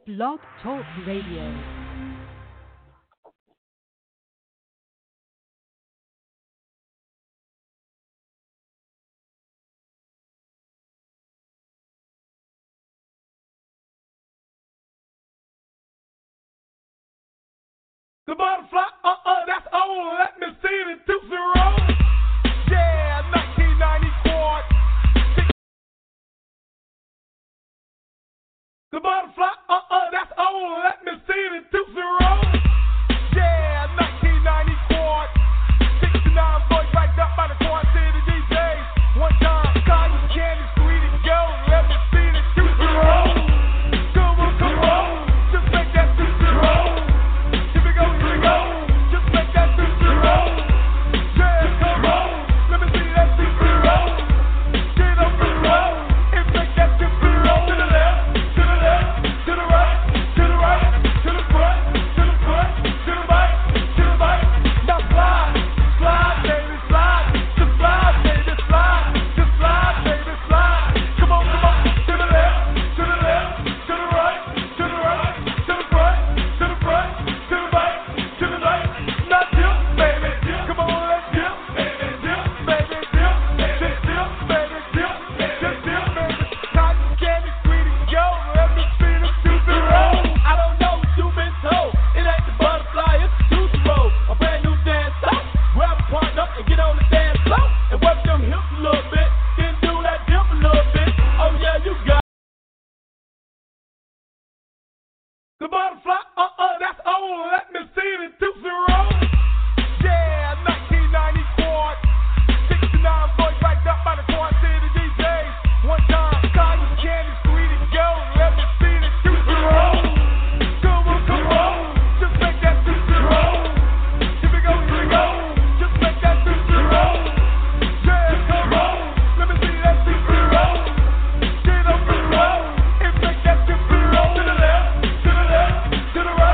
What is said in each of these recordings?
Blog Talk Radio. The butterfly, that's old. Let me see the Tootsie Roll. Yeah, 1994. The butterfly, that's old. Let me see the Tootsie Roll. Yeah, 1994. 69 boys backed up by the Quad City DJs. One time, Cotton Candy, Sweet and Gold. Let me see the Tootsie Roll. Come on, just make that Tootsie Roll. Here we go, just make that Tootsie Roll. Yeah, come on, let me see that Tootsie Roll. Get up and roll, and make that Tootsie Roll. To the left, to the left, to the right, to the right, to the front, to the front, to the right, to the right. Now slide, slide, baby, slide, just slide, baby, slide, just slide, baby, slide. Come on, to the left, to the left, to the right, to the right, to the front, to the front, to the right. To the right, not dip, baby, dip. Come on, let's dip, baby, dip, baby, dip, just dip, baby, dip, just dip, baby. Cotton Candy, Sweet and Gold, let me see the Tootsie Roll. I don't know what you've been told. It ain't the butterfly, it's the Tootsie Roll. A brand new dance song. Grab a partner and get on the dance floor and work them hips a little bit, then do that dip a little bit. Oh yeah, you got the butterfly, that's old. Let me see the Tootsie Roll. Yeah, 1994. 69 boys backed up by the Quad City DJs. One time, Cotton Candy, Sweet and Gold. Let me see the Tootsie Roll. Come on, just make that Tootsie Roll. Here we go, just make that Tootsie Roll. Yeah, come on, let me see that Tootsie Roll. Get up and roll, and make that Tootsie Roll. To the left, to the left, to the right.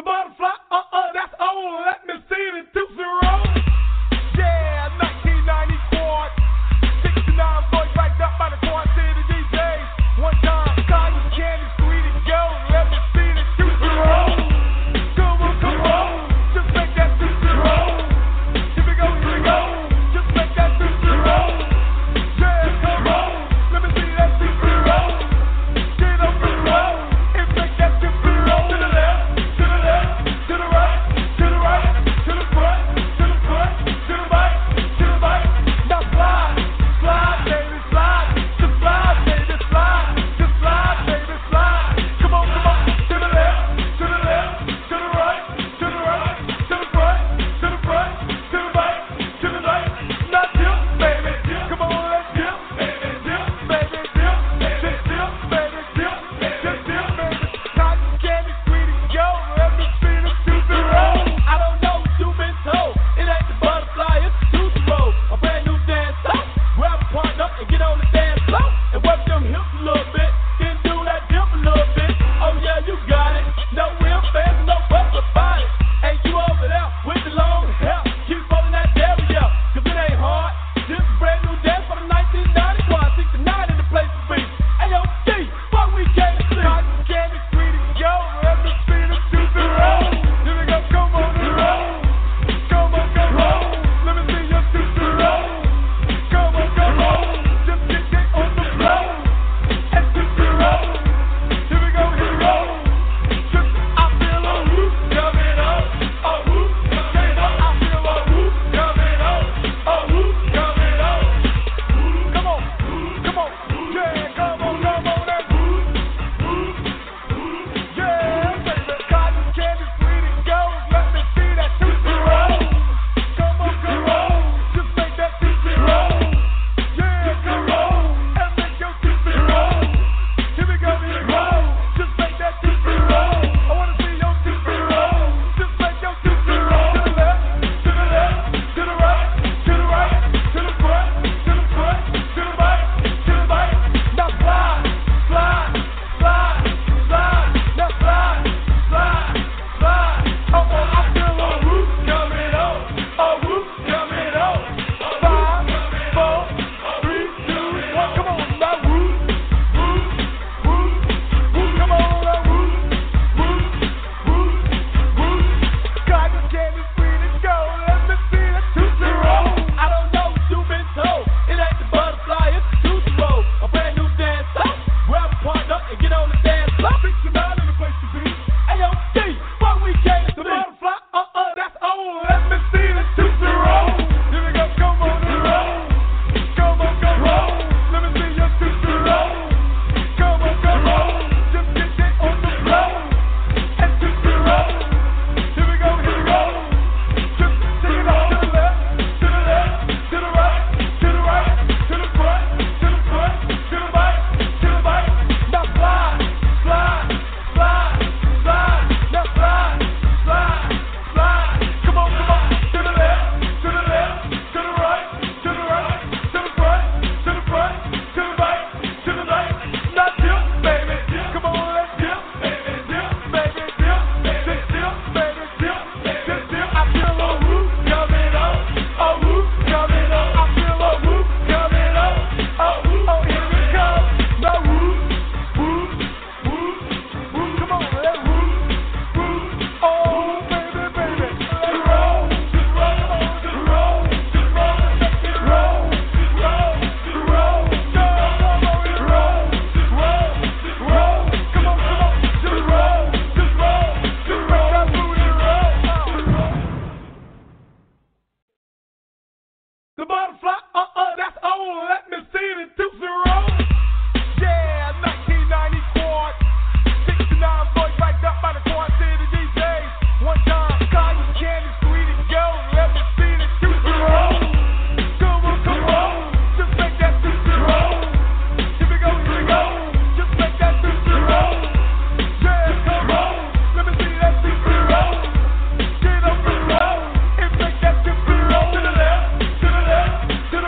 butterfly, that's on. Let me see the Tootsie Roll. Yeah, 1990 quad. 69 boys backed up by the Quad City DJs. One time, cotton candy, sweet and gold. Let me see the Tootsie Roll. Come on, just make that Tootsie Roll. Here we go, just make that Tootsie Roll. Yeah, come on, let me see that Tootsie Roll. Get up and roll, and make that Tootsie Roll. To the left, to the left, to the right, to the right, to the front, to the front, to the right, to the right. Now slide, slide, baby, slide. Just slide, baby, slide. Just slide, baby, slide. Come on, to the left, to the left, to the right, to the right, to the front, to the front, to the right, to the right. Now dip, baby, come on, let's dip, baby, dip, baby, dip, just dip, baby, dip, just dip, baby. Cotton candy, sweet and gold. Let me see the Tootsie Roll. I don't know what you've been told. It ain't the butterfly, it's the Tootsie Roll. A brand new dance song. Grab a partner and get on the dance floor and work them hips a little bit. Then do that dip a little bit. Oh yeah, you got it. No real fans, no buts about it. And you over there with the long hair. Keep rolling that dairy up, cause it ain't hard. This is a brand new dance for the 1990 quad. 69 in the place to be. AOC, what we came to see. Cotton candy, sweet and gold. Let me see the Tootsie Roll. Here we go, come on and roll. Come on, roll. Let me see your Tootsie Roll. Come on, just get on the floor. And Tootsie Roll. Here we go, just I feel a whoop coming up, a whoop coming up. I feel a whoop coming up, a whoop coming up. Come on, yeah, come on, that whoop. Yeah, baby, cotton candy, sweet and gold. Let me see that Tootsie Roll. Come on, just make that Tootsie Roll. Yeah, come on, and make your Tootsie Roll. Here we go, just make that Tootsie Roll. I wanna see your Tootsie Roll. Just make your Tootsie Roll. To the left, to the left, to the right, to the right, to the front, to the front, to the right, to the right. Now slide, slide, slide, slide. Now slide, slide, slide. Oh, I feel a whoop coming up, a whoop coming up. 5, 4, 3, 2, 1. Come on, now whoop, whoop, whoop, whoop. Come on, now whoop, whoop, whoop, whoop. Cotton candy, sweet and gold. Let me see the Tootsie Roll. I don't know what you've been told. It ain't the butterfly, it's the Tootsie Roll. A brand new dance song. Grab a partner and get on the dance floor. 69 in the place to be. AOC, what we came to see. The butterfly, that's on. Let me see the Tootsie Roll. Here we go, come on and roll. Come on, roll. Let me see your Tootsie Roll. Come on, roll. Just get on the floor. And Tootsie Roll. Here we go. Just take it off to the left, to the left, to the right, to the right, to the front, to the front, to the right, to the right. Now slide, slide, slide, slide. Now slide, slide, slide. Come on, to the left, to the left, to the right, to the right, to the front, to the front, to the right, to the right. Now dip, baby, come on, let's dip, baby, dip, baby, dip, just dip, baby, dip, just dip. I feel a whoop coming up, a whoop coming up. I feel a whoop coming up, a whoop. Oh, here we go. Now whoop, whoop, whoop, whoop. Come on, let's whoop, whoop. Oh, baby, let's roll, just roll, just roll, just roll, just roll, just roll, just roll. Come on, just roll, just roll, just roll. Come on, just roll, just roll, just roll. That booty roll. The butterfly, that's on. Let me see the Tootsie Roll. Yeah, 1990 quad. 69 boys backed up by the Quad City DJs. One time, cotton candy, sweet and gold. Let me see the Tootsie Roll. Come on, just make that Tootsie Roll. Here we go, just make that Tootsie Roll. Yeah, come on, let me see that Tootsie Roll. Get up and roll, and make that Tootsie Roll. To the left, to the left, to the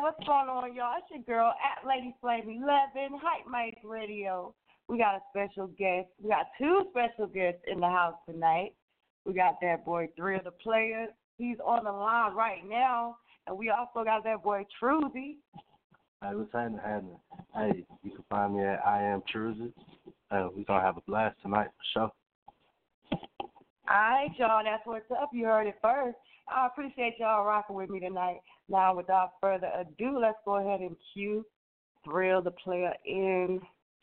what's going on, y'all? It's your girl at Lady Flame 11, Hype Mike Radio. We got a special guest. We got two special guests in the house tonight. We got that boy Thrill the Player. He's on the line right now. And we also got that boy Truzy. Hey, what's happening? Hey, you can find me at I Am Truzy. We're going to have a blast tonight for sure. All right, y'all, that's what's up. You heard it first. I appreciate y'all rocking with me tonight. Now, without further ado, let's go ahead and cue Thrill the Player in.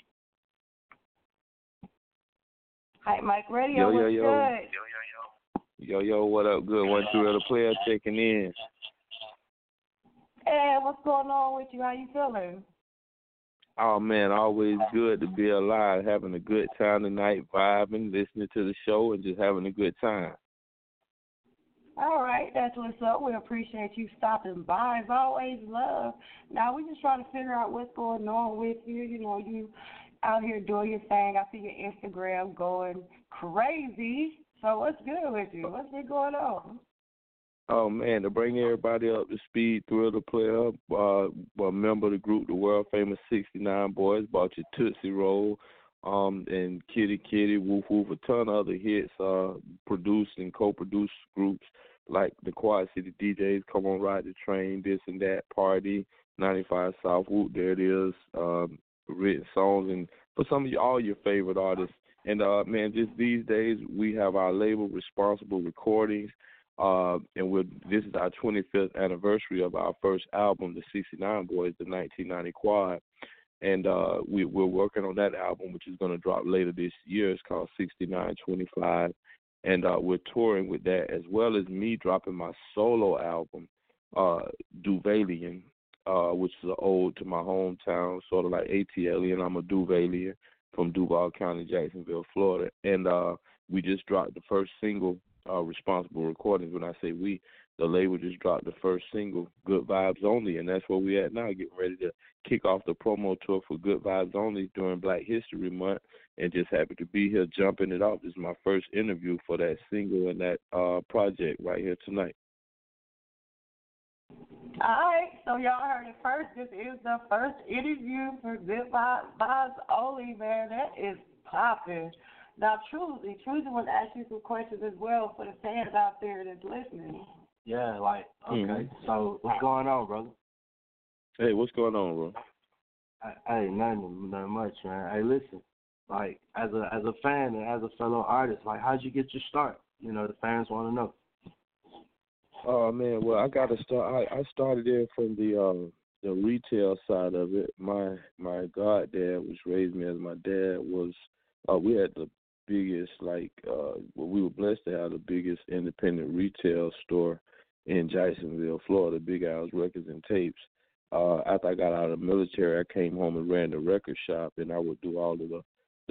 Hype Mike Radio, what's good? Yo, what up? Good one, Thrill the Player checking in. Hey, what's going on with you? How you feeling? Oh, man, always good to be alive, having a good time tonight, vibing, listening to the show, and just having a good time. All right, that's what's up. We appreciate you stopping by. As always, love. Now, we just trying to figure out what's going on with you. You know, you out here doing your thing. I see your Instagram going crazy. So what's good with you? What's been going on? Oh, man, to bring everybody up to speed, Thrill the Player, a member of the group, the world famous 69 Boys, bought your Tootsie Roll, and Kitty, Woof Woof, a ton of other hits, produced and co-produced groups like the Quad City DJs, Come On Ride the Train, This and That, Party, 95 South, Whoop, There It Is, written songs, and for some of you, all your favorite artists. And, man, just these days, we have our label, Responsible Recordings, and this is our 25th anniversary of our first album, the 69 Boys, the 1990 Quad. And we're working on that album, which is going to drop later this year. It's called 6925. And we're touring with that, as well as me dropping my solo album, Duvalian, which is an ode to my hometown, sort of like ATL, and I'm a Duvalian from Duval County, Jacksonville, Florida. And we just dropped the first single, Responsible Recordings. When I say we, the label just dropped the first single, Good Vibes Only, and that's where we at now, getting ready to kick off the promo tour for Good Vibes Only during Black History Month, and just happy to be here jumping it off. This is my first interview for that single and that project right here tonight. All right, so y'all heard it first. This is the first interview for Good Vibes Only, man. That is popping. Now, Truzy wants to ask you some questions as well for the fans out there that's listening. Yeah, okay. So what's going on, brother? Hey, what's going on, bro? Hey, nothing much, man. Hey, listen, as a fan and as a fellow artist, how'd you get your start? You know, the fans want to know. Oh man, well I got to start. I started in from the retail side of it. My goddad, which raised me as my dad, was we had the biggest we were blessed to have the biggest independent retail store in Jacksonville, Florida, Big Al's Records and Tapes. After I got out of the military, I came home and ran the record shop, and I would do all of the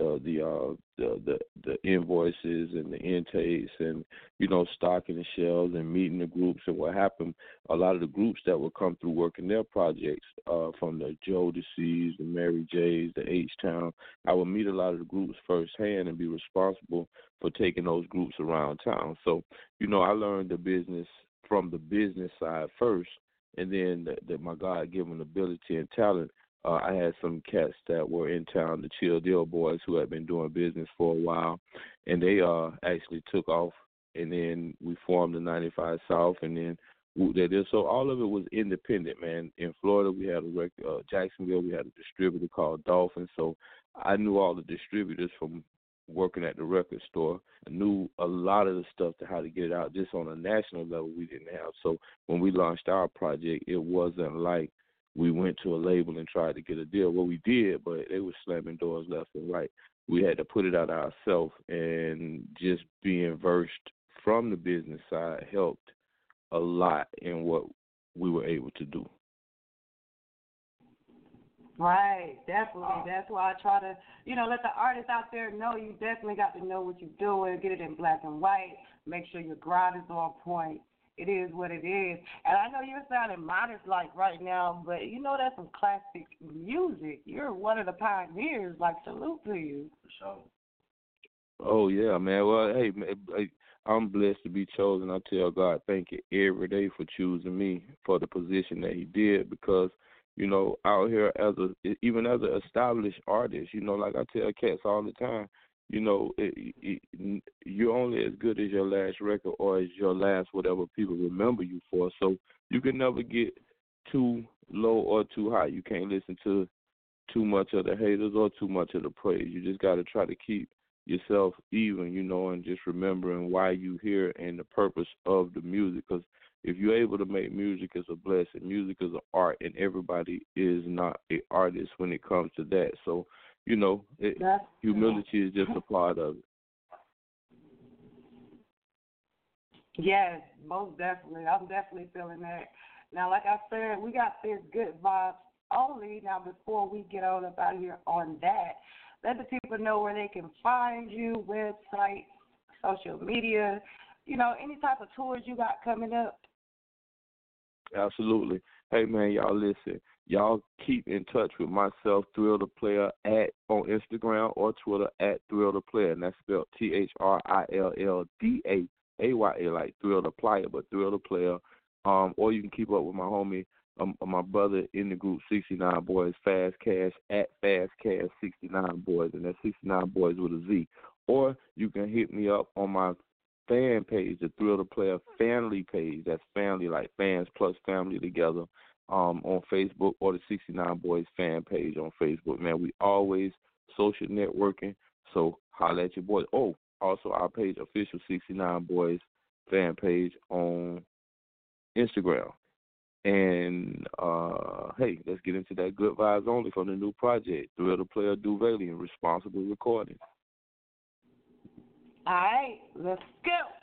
invoices and the intakes, and stocking the shelves and meeting the groups. And what happened, a lot of the groups that would come through working their projects, from the Jodeci's, the Mary J's, the H-Town, I would meet a lot of the groups firsthand and be responsible for taking those groups around town. So I learned the business from the business side first, and then my God-given ability and talent. I had some cats that were in town, the Chill Deal Boys, who had been doing business for a while, and they actually took off, and then we formed the 95 South, and then so all of it was independent, man. In Florida, we had Jacksonville, we had a distributor called Dolphin, so I knew all the distributors from working at the record store. I knew a lot of the stuff to how to get it out just on a national level we didn't have. So when we launched our project, it wasn't like we went to a label and tried to get a deal. Well, we did, but they were slamming doors left and right. We had to put it out ourselves, and just being versed from the business side helped a lot in what we were able to do. Right, definitely. That's why I try to, let the artists out there know you definitely got to know what you're doing, get it in black and white, make sure your grind is on point. It is what it is. And I know you're sounding modest right now, but that's some classic music. You're one of the pioneers. Salute to you. For sure. Oh, yeah, man. Well, hey, I'm blessed to be chosen. I tell God thank you every day for choosing me for the position that He did, because out here even as an established artist, like I tell cats all the time, you're only as good as your last record or as your last whatever people remember you for. So you can never get too low or too high. You can't listen to too much of the haters or too much of the praise. You just got to try to keep yourself even, and just remembering why you here and the purpose of the music. Because if you're able to make music as a blessing, music is an art, and everybody is not an artist when it comes to that. So, humility is just a part of it. Yes, most definitely. I'm definitely feeling that. Now, like I said, we got this good vibes only. Now, before we get on up out of here on that, let the people know where they can find you, website, social media, any type of tours you got coming up. Absolutely. Hey, man, y'all listen. Y'all keep in touch with myself, Thrill the Player, on Instagram or Twitter @Thrill the Player, and that's spelled THRILLDAAYA, like Thrill the Player, but Thrill the Player. Or you can keep up with my homie, my brother in the group 69 Boys, Fast Cash, Fast Cash 69 Boys, and that's 69 Boys with a Z. Or you can hit me up on my fan page, the Thrill the Player family page. That's family, like fans plus family together, on Facebook, or the 69 Boys fan page on Facebook. Man, we always social networking, so holla at your boys. Oh, also our page, official 69 Boys fan page on Instagram. And, hey, let's get into that good vibes only from the new project, Thrill the Player Duvalian, responsible recording. All right, let's go.